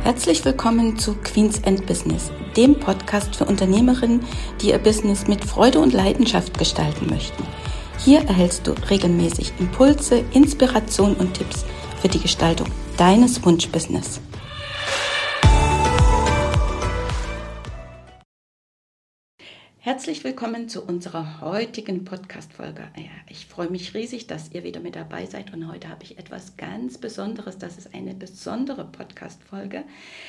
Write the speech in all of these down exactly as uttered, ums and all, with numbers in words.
Herzlich willkommen zu Queens and Business, dem Podcast für Unternehmerinnen, die ihr Business mit Freude und Leidenschaft gestalten möchten. Hier erhältst du regelmäßig Impulse, Inspiration und Tipps für die Gestaltung deines Wunschbusiness. Herzlich willkommen zu unserer heutigen Podcast-Folge. Ja, ich freue mich riesig, dass ihr wieder mit dabei seid und heute habe ich etwas ganz Besonderes. Das ist eine besondere Podcast-Folge.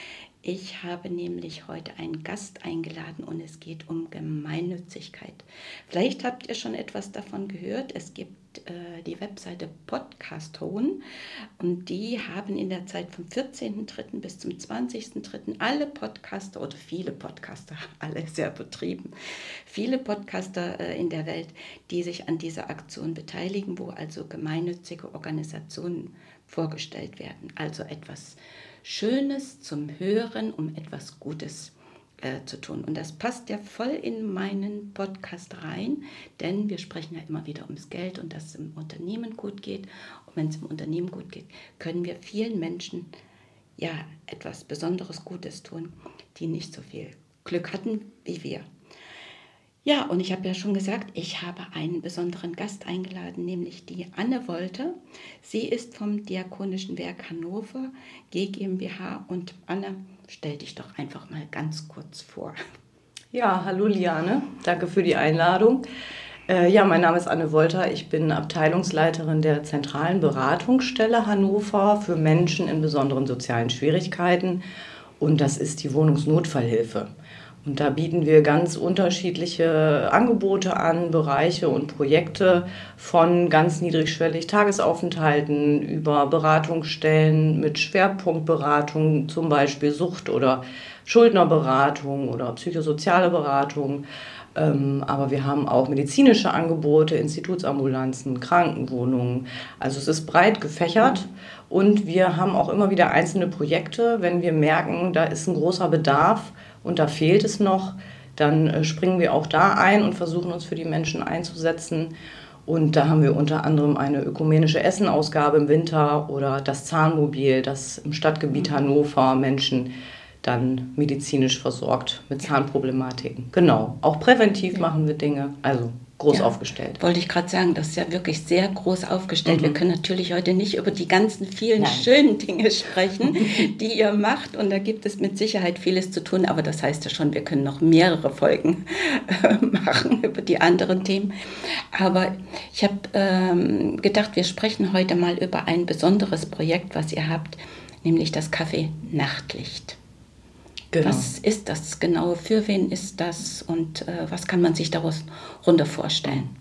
Ich habe nämlich heute einen Gast eingeladen und es geht um Gemeinnützigkeit. Vielleicht habt ihr schon etwas davon gehört. Es gibt äh, die Webseite Podcastone und die haben in der Zeit vom vierzehnten dritten bis zum zwanzigsten dritten alle Podcaster oder viele Podcaster, alle sehr betrieben, viele Podcaster äh, in der Welt, die sich an dieser Aktion beteiligen, wo also gemeinnützige Organisationen vorgestellt werden. Also etwas Schönes zum Hören, um etwas Gutes äh, zu tun. Und das passt ja voll in meinen Podcast rein, denn wir sprechen ja immer wieder ums Geld und dass es im Unternehmen gut geht. Und wenn es im Unternehmen gut geht, können wir vielen Menschen ja etwas Besonderes Gutes tun, die nicht so viel Glück hatten wie wir. Ja, und ich habe ja schon gesagt, ich habe einen besonderen Gast eingeladen, nämlich die Anne Wolter. Sie ist vom Diakonischen Werk Hannover G GmbH. Und Anne, stell dich doch einfach mal ganz kurz vor. Ja, hallo Liane, danke für die Einladung. Äh, ja, mein Name ist Anne Wolter, ich bin Abteilungsleiterin der zentralen Beratungsstelle Hannover für Menschen in besonderen sozialen Schwierigkeiten und das ist die Wohnungsnotfallhilfe. Und da bieten wir ganz unterschiedliche Angebote an, Bereiche und Projekte von ganz niedrigschwellig Tagesaufenthalten über Beratungsstellen mit Schwerpunktberatung, zum Beispiel Sucht- oder Schuldnerberatung oder psychosoziale Beratung. Aber wir haben auch medizinische Angebote, Institutsambulanzen, Krankenwohnungen. Also es ist breit gefächert und wir haben auch immer wieder einzelne Projekte, wenn wir merken, da ist ein großer Bedarf. Und da fehlt es noch, dann springen wir auch da ein und versuchen uns für die Menschen einzusetzen. Und da haben wir unter anderem eine ökumenische Essenausgabe im Winter oder das Zahnmobil, das im Stadtgebiet Hannover Menschen dann medizinisch versorgt mit Zahnproblematiken. Genau, auch präventiv ja. machen wir Dinge, also groß ja, aufgestellt. Wollte ich gerade sagen, das ist ja wirklich sehr groß aufgestellt. Mhm. Wir können natürlich heute nicht über die ganzen vielen Nein. schönen Dinge sprechen, die ihr macht. Und da gibt es mit Sicherheit vieles zu tun. Aber das heißt ja schon, wir können noch mehrere Folgen äh, machen über die anderen Themen. Aber ich habe ähm, gedacht, wir sprechen heute mal über ein besonderes Projekt, was ihr habt, nämlich das Café Nachtlicht. Genau. Was ist das genau? Für wen ist das? Und äh, was kann man sich daraus runter vorstellen?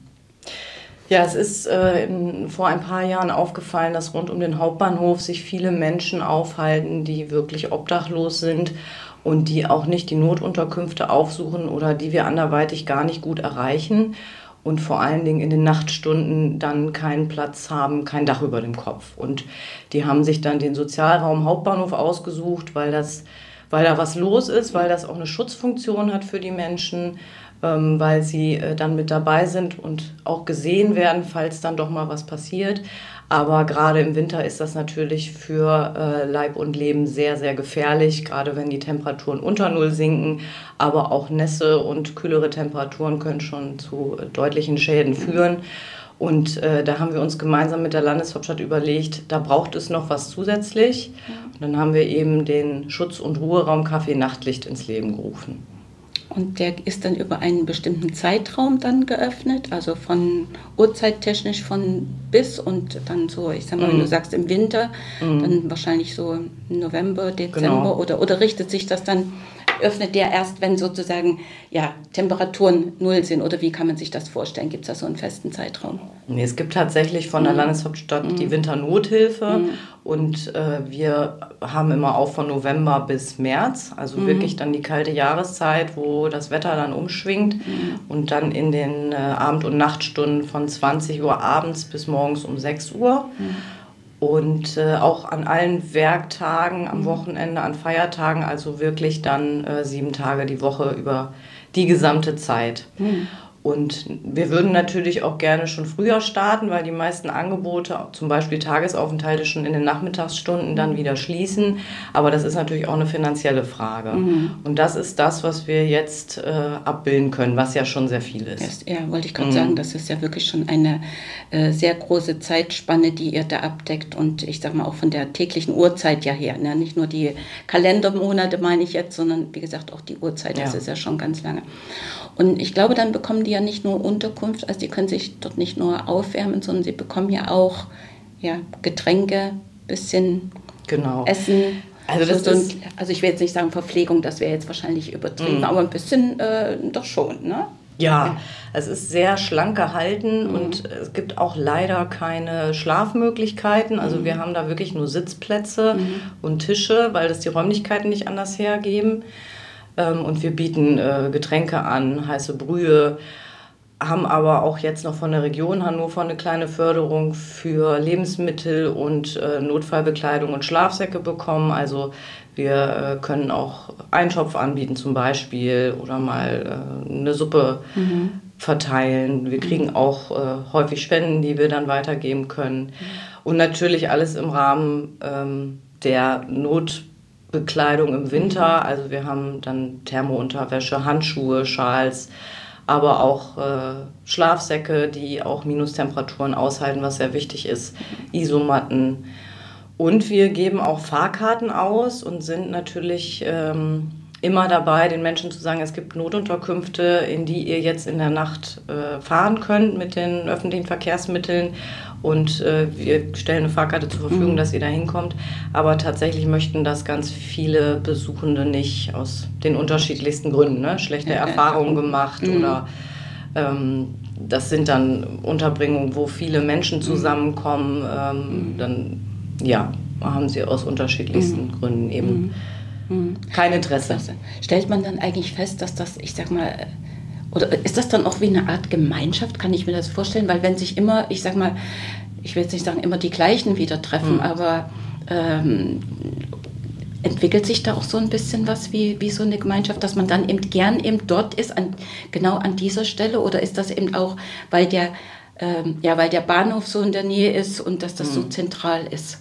Ja, es ist äh, in, vor ein paar Jahren aufgefallen, dass rund um den Hauptbahnhof sich viele Menschen aufhalten, die wirklich obdachlos sind und die auch nicht die Notunterkünfte aufsuchen oder die wir anderweitig gar nicht gut erreichen und vor allen Dingen in den Nachtstunden dann keinen Platz haben, kein Dach über dem Kopf. Und die haben sich dann den Sozialraum Hauptbahnhof ausgesucht, weil das weil da was los ist, weil das auch eine Schutzfunktion hat für die Menschen, ähm, weil sie äh, dann mit dabei sind und auch gesehen werden, falls dann doch mal was passiert. Aber gerade im Winter ist das natürlich für äh, Leib und Leben sehr, sehr gefährlich, gerade wenn die Temperaturen unter Null sinken. Aber auch Nässe und kühlere Temperaturen können schon zu äh, deutlichen Schäden führen. Und äh, da haben wir uns gemeinsam mit der Landeshauptstadt überlegt, da braucht es noch was zusätzlich. Und dann haben wir eben den Schutz- und Ruheraum Café Nachtlicht ins Leben gerufen. Und der ist dann über einen bestimmten Zeitraum dann geöffnet, also von uhrzeittechnisch von bis und dann so, ich sag mal, mm. wenn du sagst im Winter, mm. dann wahrscheinlich so November, Dezember genau. oder, oder richtet sich das dann, öffnet der erst, wenn sozusagen ja, Temperaturen null sind oder wie kann man sich das vorstellen? Gibt es da so einen festen Zeitraum? Nee, es gibt tatsächlich von der Landeshauptstadt mm. die Winternothilfe mm. und äh, wir haben immer auch von November bis März, also mm. wirklich dann die kalte Jahreszeit, wo das Wetter dann umschwingt mm. und dann in den äh, Abend- und Nachtstunden von zwanzig Uhr abends bis morgens um sechs Uhr. Mm. Und äh, auch an allen Werktagen, am Wochenende, an Feiertagen, also wirklich dann äh, sieben Tage die Woche über die gesamte Zeit. Mhm. Und wir würden natürlich auch gerne schon früher starten, weil die meisten Angebote, zum Beispiel Tagesaufenthalte, schon in den Nachmittagsstunden dann wieder schließen. Aber das ist natürlich auch eine finanzielle Frage. Mhm. Und das ist das, was wir jetzt äh, abbilden können, was ja schon sehr viel ist. Ja, wollte ich gerade mhm. sagen, das ist ja wirklich schon eine äh, sehr große Zeitspanne, die ihr da abdeckt. Und ich sage mal auch von der täglichen Uhrzeit ja her. Ne? Nicht nur die Kalendermonate meine ich jetzt, sondern wie gesagt auch die Uhrzeit. Das ja. ist ja schon ganz lange. Und ich glaube, dann bekommen die ja nicht nur Unterkunft, also die können sich dort nicht nur aufwärmen, sondern sie bekommen ja auch ja, Getränke, bisschen genau. Essen. Also, das so, ist, also ich will jetzt nicht sagen Verpflegung, das wäre jetzt wahrscheinlich übertrieben, mm. aber ein bisschen äh, doch schon, ne? Ja, es ist sehr schlank gehalten mm. und es gibt auch leider keine Schlafmöglichkeiten. Also mm. wir haben da wirklich nur Sitzplätze mm. und Tische, weil das die Räumlichkeiten nicht anders hergeben. Und wir bieten äh, Getränke an, heiße Brühe, haben aber auch jetzt noch von der Region Hannover eine kleine Förderung für Lebensmittel und äh, Notfallbekleidung und Schlafsäcke bekommen. Also wir äh, können auch Eintopf anbieten zum Beispiel oder mal äh, eine Suppe mhm. verteilen. Wir kriegen auch äh, häufig Spenden, die wir dann weitergeben können. Mhm. Und natürlich alles im Rahmen ähm, der Not Bekleidung im Winter, also wir haben dann Thermounterwäsche, Handschuhe, Schals, aber auch äh, Schlafsäcke, die auch Minustemperaturen aushalten, was sehr wichtig ist, Isomatten. Und wir geben auch Fahrkarten aus und sind natürlich ähm, immer dabei, den Menschen zu sagen, es gibt Notunterkünfte, in die ihr jetzt in der Nacht äh, fahren könnt mit den öffentlichen Verkehrsmitteln. Und äh, wir stellen eine Fahrkarte zur Verfügung, mhm. dass ihr da hinkommt. Aber tatsächlich möchten das ganz viele Besuchende nicht, aus den unterschiedlichsten Gründen. Ne? Schlechte ja, Erfahrungen ja. gemacht mhm. oder ähm, das sind dann Unterbringungen, wo viele Menschen zusammenkommen. Ähm, mhm. Dann ja, haben sie aus unterschiedlichsten mhm. Gründen eben mhm. kein Interesse. Stellt man dann eigentlich fest, dass das, ich sag mal, oder ist das dann auch wie eine Art Gemeinschaft, kann ich mir das vorstellen? Weil wenn sich immer, ich sag mal, ich will jetzt nicht sagen, immer die gleichen wieder treffen, mhm. aber ähm, entwickelt sich da auch so ein bisschen was wie, wie so eine Gemeinschaft, dass man dann eben gern eben dort ist, an, genau an dieser Stelle? Oder ist das eben auch, weil der, ähm, ja, weil der Bahnhof so in der Nähe ist und dass das mhm. so zentral ist?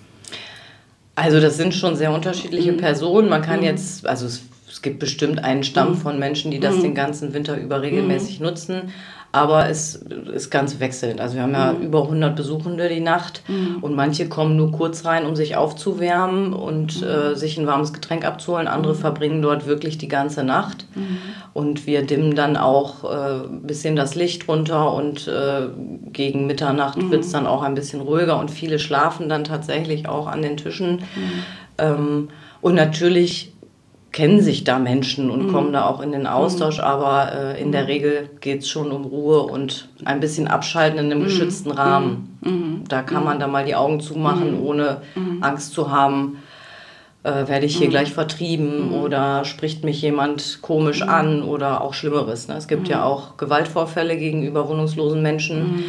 Also das sind schon sehr unterschiedliche mhm. Personen. Man kann mhm. jetzt, also es Es gibt bestimmt einen Stamm von Menschen, die das mhm. den ganzen Winter über regelmäßig mhm. nutzen, aber es ist ganz wechselnd. Also wir haben ja mhm. über hundert Besuchende die Nacht mhm. und manche kommen nur kurz rein, um sich aufzuwärmen und mhm. äh, sich ein warmes Getränk abzuholen. Andere mhm. verbringen dort wirklich die ganze Nacht mhm. und wir dimmen dann auch äh, ein bisschen das Licht runter und äh, gegen Mitternacht mhm. wird es dann auch ein bisschen ruhiger und viele schlafen dann tatsächlich auch an den Tischen. Mhm. Ähm, und natürlich kennen sich da Menschen und mhm. kommen da auch in den Austausch, mhm. aber äh, in der Regel geht es schon um Ruhe und ein bisschen Abschalten in einem mhm. geschützten Rahmen. Mhm. Da kann man dann mal die Augen zumachen, mhm. ohne mhm. Angst zu haben, äh, werde ich hier mhm. gleich vertrieben mhm. oder spricht mich jemand komisch mhm. an oder auch Schlimmeres. Ne? Es gibt mhm. ja auch Gewaltvorfälle gegenüber wohnungslosen Menschen. Mhm.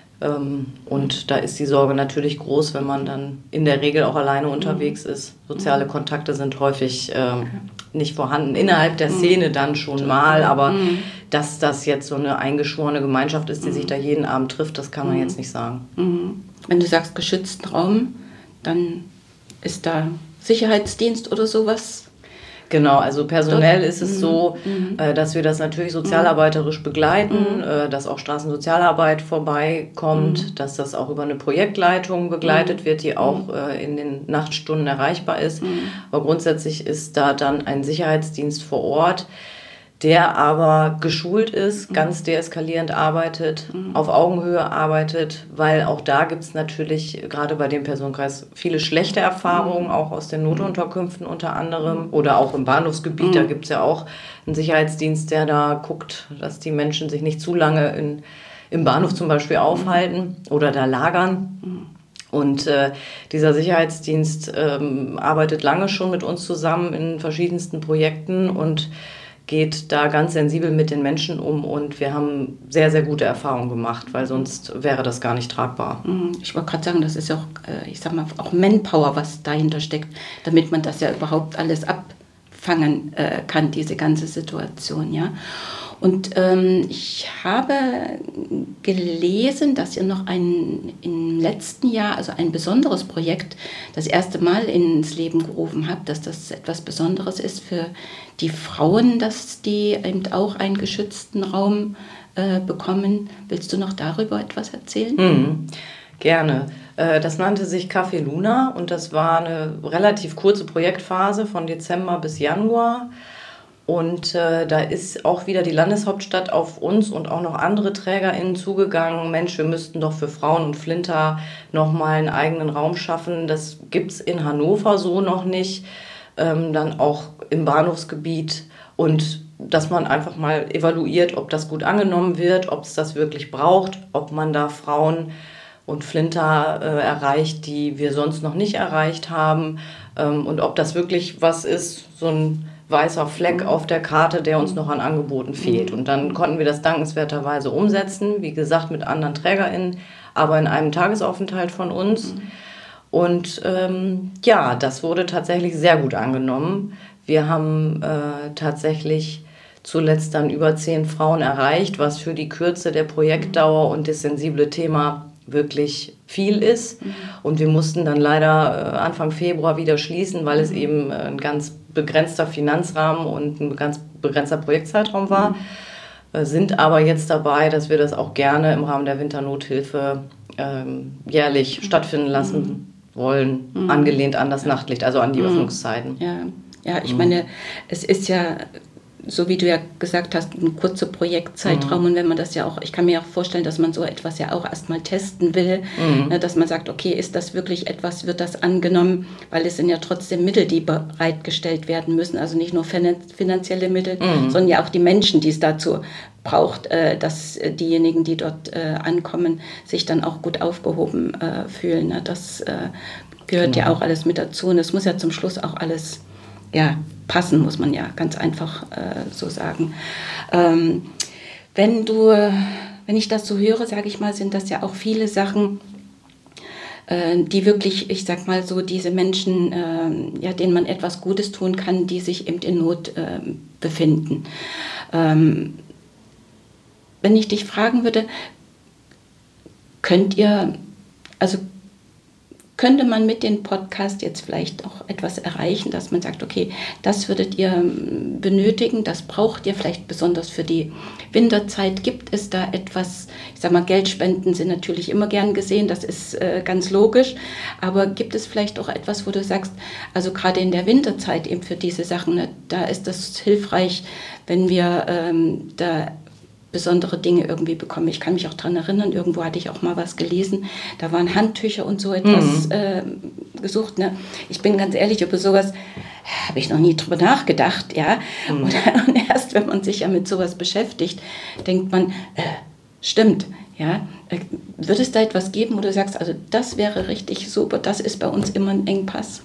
Und da ist die Sorge natürlich groß, wenn man dann in der Regel auch alleine unterwegs ist. Soziale Kontakte sind häufig ähm, nicht vorhanden. Innerhalb der Szene dann schon mal, aber dass das jetzt so eine eingeschworene Gemeinschaft ist, die sich da jeden Abend trifft, das kann man jetzt nicht sagen. Wenn du sagst geschützten Raum, dann ist da Sicherheitsdienst oder sowas? Genau, also personell ist es so, mhm. äh, dass wir das natürlich sozialarbeiterisch begleiten, mhm. äh, dass auch Straßensozialarbeit vorbeikommt, mhm. dass das auch über eine Projektleitung begleitet mhm. wird, die auch äh, in den Nachtstunden erreichbar ist. Mhm. Aber grundsätzlich ist da dann ein Sicherheitsdienst vor Ort, der aber geschult ist, mhm. ganz deeskalierend arbeitet, mhm. auf Augenhöhe arbeitet, weil auch da gibt es natürlich gerade bei dem Personenkreis viele schlechte Erfahrungen, mhm. auch aus den Notunterkünften unter anderem oder auch im Bahnhofsgebiet, mhm. da gibt es ja auch einen Sicherheitsdienst, der da guckt, dass die Menschen sich nicht zu lange in, im Bahnhof zum Beispiel aufhalten oder da lagern. Mhm. Und äh, dieser Sicherheitsdienst ähm, arbeitet lange schon mit uns zusammen in verschiedensten Projekten und geht da ganz sensibel mit den Menschen um und wir haben sehr, sehr gute Erfahrungen gemacht, weil sonst wäre das gar nicht tragbar. Ich wollte gerade sagen, das ist ja auch, ich sag mal, auch Manpower, was dahinter steckt, damit man das ja überhaupt alles fangen äh, kann, diese ganze Situation, ja. Und ähm, ich habe gelesen, dass ihr noch ein, im letzten Jahr, also ein besonderes Projekt, das erste Mal ins Leben gerufen habt, dass das etwas Besonderes ist für die Frauen, dass die eben auch einen geschützten Raum äh, bekommen. Willst du noch darüber etwas erzählen? Mhm. Gerne. Das nannte sich Café Luna und das war eine relativ kurze Projektphase von Dezember bis Januar. Und äh, da ist auch wieder die Landeshauptstadt auf uns und auch noch andere TrägerInnen zugegangen. Mensch, wir müssten doch für Frauen und Flinter nochmal einen eigenen Raum schaffen. Das gibt es in Hannover so noch nicht. Ähm, dann auch im Bahnhofsgebiet. Und dass man einfach mal evaluiert, ob das gut angenommen wird, ob es das wirklich braucht, ob man da Frauen und Flinter äh, erreicht, die wir sonst noch nicht erreicht haben. Ähm, und ob das wirklich was ist, so ein weißer Fleck auf der Karte, der uns noch an Angeboten fehlt. Und dann konnten wir das dankenswerterweise umsetzen, wie gesagt, mit anderen TrägerInnen, aber in einem Tagesaufenthalt von uns. Und ähm, ja, das wurde tatsächlich sehr gut angenommen. Wir haben äh, tatsächlich zuletzt dann über zehn Frauen erreicht, was für die Kürze der Projektdauer und das sensible Thema wirklich viel ist. Und wir mussten dann leider Anfang Februar wieder schließen, weil es eben ein ganz begrenzter Finanzrahmen und ein ganz begrenzter Projektzeitraum war. Mhm. Sind aber jetzt dabei, dass wir das auch gerne im Rahmen der Winternothilfe ähm, jährlich mhm. stattfinden lassen mhm. wollen, mhm. angelehnt an das Nachtlicht, also an die mhm. Öffnungszeiten. Ja, ja ich mhm. meine, es ist ja, so wie du ja gesagt hast, ein kurzer Projektzeitraum mhm. und wenn man das ja auch, ich kann mir auch vorstellen, dass man so etwas ja auch erstmal testen will, mhm. ne, dass man sagt, okay, ist das wirklich etwas, wird das angenommen, weil es sind ja trotzdem Mittel, die bereitgestellt werden müssen, also nicht nur finanzielle Mittel, mhm. sondern ja auch die Menschen, die es dazu braucht, äh, dass diejenigen, die dort äh, ankommen, sich dann auch gut aufgehoben äh, fühlen. Ne? Das äh, gehört genau. ja auch alles mit dazu und es muss ja zum Schluss auch alles ja, passen, muss man ja ganz einfach äh, so sagen. Ähm, wenn du, wenn ich das so höre, sage ich mal, sind das ja auch viele Sachen, äh, die wirklich, ich sag mal so, diese Menschen, äh, ja, denen man etwas Gutes tun kann, die sich eben in Not äh, befinden. Ähm, wenn ich dich fragen würde, könnt ihr, also könnte man mit dem Podcast jetzt vielleicht auch etwas erreichen, dass man sagt, okay, das würdet ihr benötigen, das braucht ihr vielleicht besonders für die Winterzeit. Gibt es da etwas, ich sag mal, Geldspenden sind natürlich immer gern gesehen, das ist äh, ganz logisch, aber gibt es vielleicht auch etwas, wo du sagst, also gerade in der Winterzeit eben für diese Sachen, ne, da ist das hilfreich, wenn wir ähm, da besondere Dinge irgendwie bekommen. Ich kann mich auch daran erinnern, irgendwo hatte ich auch mal was gelesen, da waren Handtücher und so etwas mhm. äh, gesucht. Ne? Ich bin ganz ehrlich, über sowas habe ich noch nie drüber nachgedacht. Ja? Mhm. Und, und erst, wenn man sich ja mit sowas beschäftigt, denkt man, äh, stimmt, ja? Äh, wird es da etwas geben, wo du sagst, also das wäre richtig super, das ist bei uns immer ein Engpass?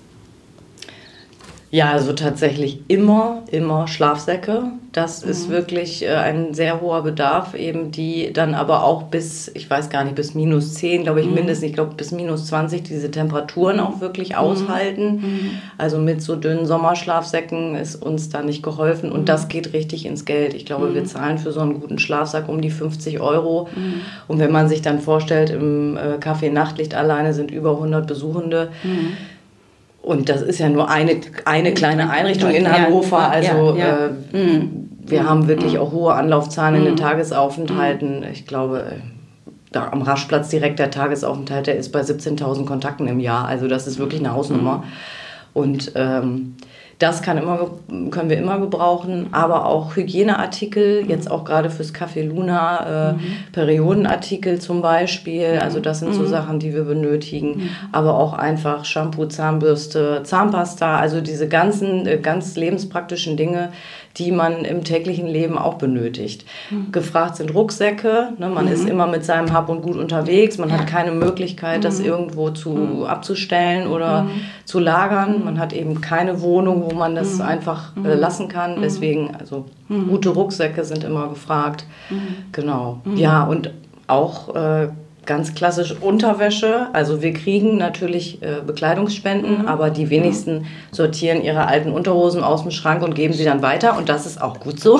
Ja, also tatsächlich immer, immer Schlafsäcke. Das mhm. ist wirklich äh, ein sehr hoher Bedarf, eben die dann aber auch bis, ich weiß gar nicht, bis minus zehn, glaube ich, mhm. mindestens, ich glaube bis minus zwanzig diese Temperaturen auch wirklich mhm. aushalten. Mhm. Also mit so dünnen Sommerschlafsäcken ist uns da nicht geholfen und mhm. das geht richtig ins Geld. Ich glaube, mhm. wir zahlen für so einen guten Schlafsack um die fünfzig Euro mhm. und wenn man sich dann vorstellt, im äh, Café Nachtlicht alleine sind über hundert Besuchende, mhm. und das ist ja nur eine, eine kleine Einrichtung in Hannover. Also ja, ja. Äh, mhm. wir mhm. haben wirklich auch hohe Anlaufzahlen mhm. in den Tagesaufenthalten. Ich glaube, da am Raschplatz direkt der Tagesaufenthalt, der ist bei siebzehntausend Kontakten im Jahr. Also das ist wirklich eine Hausnummer. Mhm. Und ähm, das kann immer, können wir immer gebrauchen, aber auch Hygieneartikel, jetzt auch gerade fürs Café Luna, äh, mhm. Periodenartikel zum Beispiel, also das sind so mhm. Sachen, die wir benötigen, mhm. aber auch einfach Shampoo, Zahnbürste, Zahnpasta, also diese ganzen, äh, ganz lebenspraktischen Dinge, die man im täglichen Leben auch benötigt. Mhm. Gefragt sind Rucksäcke, ne, man mhm. ist immer mit seinem Hab und Gut unterwegs, man ja. hat keine Möglichkeit, mhm. das irgendwo zu, mhm. abzustellen oder mhm. zu lagern, man hat eben keine Wohnung, wo man das mhm. einfach äh, lassen kann, deswegen, also mhm. gute Rucksäcke sind immer gefragt, mhm. genau. Mhm. Ja, und auch äh, ganz klassisch Unterwäsche. Also wir kriegen natürlich äh, Bekleidungsspenden, mhm. aber die wenigsten sortieren ihre alten Unterhosen aus dem Schrank und geben sie dann weiter. Und das ist auch gut so.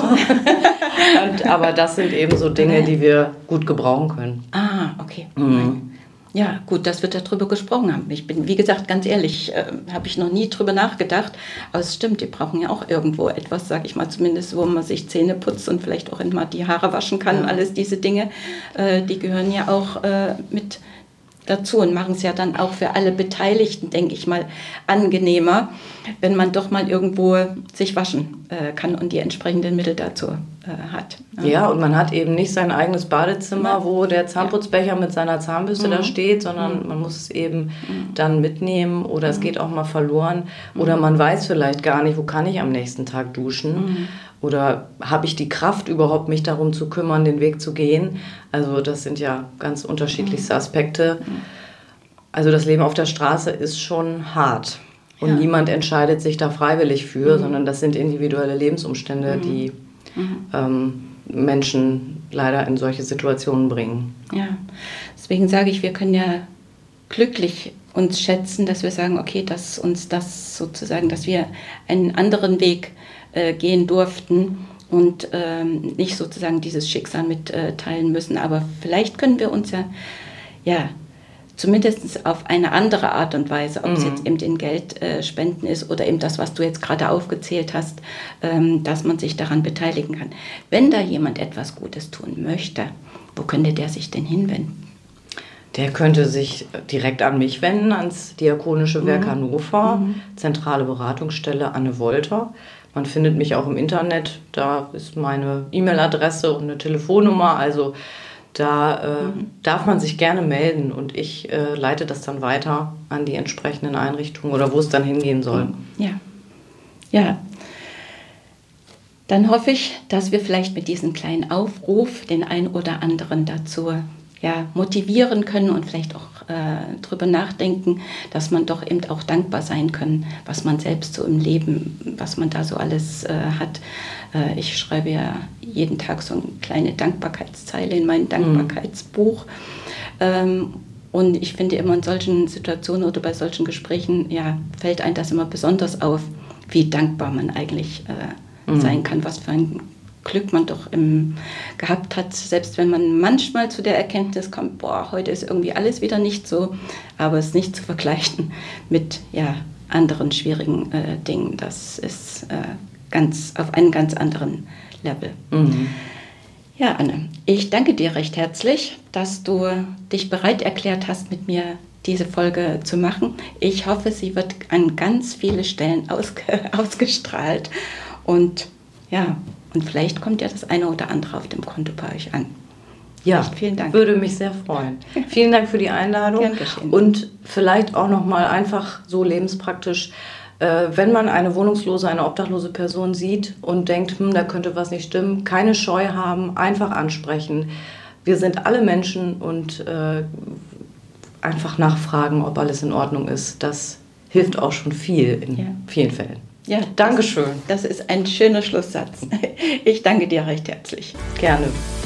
und, aber das sind eben so Dinge, die wir gut gebrauchen können. Ah, okay. Mhm. Ja, gut, dass wir darüber gesprochen haben. Ich bin, wie gesagt, ganz ehrlich, äh, habe ich noch nie drüber nachgedacht. Aber es stimmt, die brauchen ja auch irgendwo etwas, sage ich mal, zumindest, wo man sich Zähne putzt und vielleicht auch mal die Haare waschen kann. Ja. Alles diese Dinge, äh, die gehören ja auch äh, mit dazu und machen es ja dann auch für alle Beteiligten, denke ich mal, angenehmer, wenn man doch mal irgendwo sich waschen äh, kann und die entsprechenden Mittel dazu äh, hat. Ja. ja, und man hat eben nicht sein eigenes Badezimmer, wo der Zahnputzbecher ja. mit seiner Zahnbürste mhm. da steht, sondern mhm. man muss es eben mhm. dann mitnehmen oder mhm. es geht auch mal verloren mhm. oder man weiß vielleicht gar nicht, wo kann ich am nächsten Tag duschen. Mhm. Oder habe ich die Kraft überhaupt, mich darum zu kümmern, den Weg zu gehen? Also das sind ja ganz unterschiedlichste Aspekte. Also das Leben auf der Straße ist schon hart. Und ja. niemand entscheidet sich da freiwillig für, mhm. sondern das sind individuelle Lebensumstände, mhm. die mhm. ähm, Menschen leider in solche Situationen bringen. Ja, deswegen sage ich, wir können ja glücklich uns schätzen, dass wir sagen, okay, dass uns das sozusagen, dass wir einen anderen Weg gehen durften und ähm, nicht sozusagen dieses Schicksal mitteilen äh, müssen. Aber vielleicht können wir uns ja, ja zumindest auf eine andere Art und Weise, ob mhm. es jetzt eben in Geld äh, spenden ist oder eben das, was du jetzt gerade aufgezählt hast, ähm, dass man sich daran beteiligen kann. Wenn da jemand etwas Gutes tun möchte, wo könnte der sich denn hinwenden? Der könnte sich direkt an mich wenden, ans Diakonische Werk mhm. Hannover, mhm. Zentrale Beratungsstelle Anne Wolter. Man findet mich auch im Internet, da ist meine E-Mail-Adresse und eine Telefonnummer, also da äh, mhm. darf man sich gerne melden und ich äh, leite das dann weiter an die entsprechenden Einrichtungen oder wo es dann hingehen soll. Ja, ja. Dann hoffe ich, dass wir vielleicht mit diesem kleinen Aufruf den einen oder anderen dazu ja, motivieren können und vielleicht auch äh, drüber nachdenken, dass man doch eben auch dankbar sein kann, was man selbst so im Leben, was man da so alles äh, hat. Äh, ich schreibe ja jeden Tag so eine kleine Dankbarkeitszeile in mein Dankbarkeitsbuch. Mhm. Ähm, und ich finde immer in solchen Situationen oder bei solchen Gesprächen, ja, fällt einem das immer besonders auf, wie dankbar man eigentlich äh, mhm. sein kann, was für ein Glück man doch im, gehabt hat, selbst wenn man manchmal zu der Erkenntnis kommt, boah, heute ist irgendwie alles wieder nicht so, aber es ist nicht zu vergleichen mit ja, anderen schwierigen äh, Dingen. Das ist äh, ganz auf einem ganz anderen Level. Mhm. Ja, Anne, ich danke dir recht herzlich, dass du dich bereit erklärt hast, mit mir diese Folge zu machen. Ich hoffe, sie wird an ganz viele Stellen ausge- ausgestrahlt und ja, und vielleicht kommt ja das eine oder andere auf dem Konto bei euch an. Ja, echt, vielen Dank. Würde mich sehr freuen. Vielen Dank für die Einladung. Gern geschehen. Und vielleicht auch nochmal einfach so lebenspraktisch, äh, wenn man eine wohnungslose, eine obdachlose Person sieht und denkt, hm, da könnte was nicht stimmen, keine Scheu haben, einfach ansprechen. Wir sind alle Menschen und äh, einfach nachfragen, ob alles in Ordnung ist. Das hilft auch schon viel in ja. vielen Fällen. Ja, Dankeschön. Das, das ist ein schöner Schlusssatz. Ich danke dir recht herzlich. Gerne.